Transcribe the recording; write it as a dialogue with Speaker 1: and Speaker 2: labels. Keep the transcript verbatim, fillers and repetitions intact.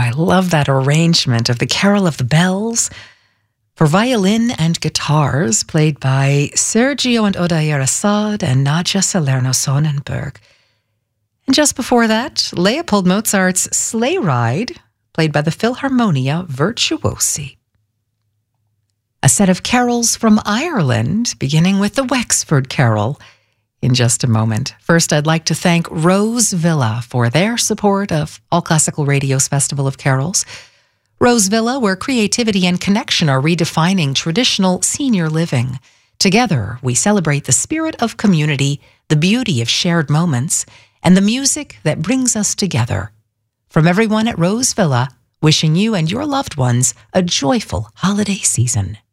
Speaker 1: I love that arrangement of the Carol of the Bells for violin and guitars, played by Sergio and Odair Assad and Nadja Salerno Sonnenberg. And just before that, Leopold Mozart's Sleigh Ride, played by the Philharmonia Virtuosi. A set of carols from Ireland, beginning with the Wexford Carol, in just a moment. First, I'd like to thank Rose Villa for their support of All Classical Radio's Festival of Carols. Rose Villa, where creativity and connection are redefining traditional senior living. Together, we celebrate the spirit of community, the beauty of shared moments, and the music that brings us together. From everyone at Rose Villa, wishing you and your loved ones a joyful holiday season.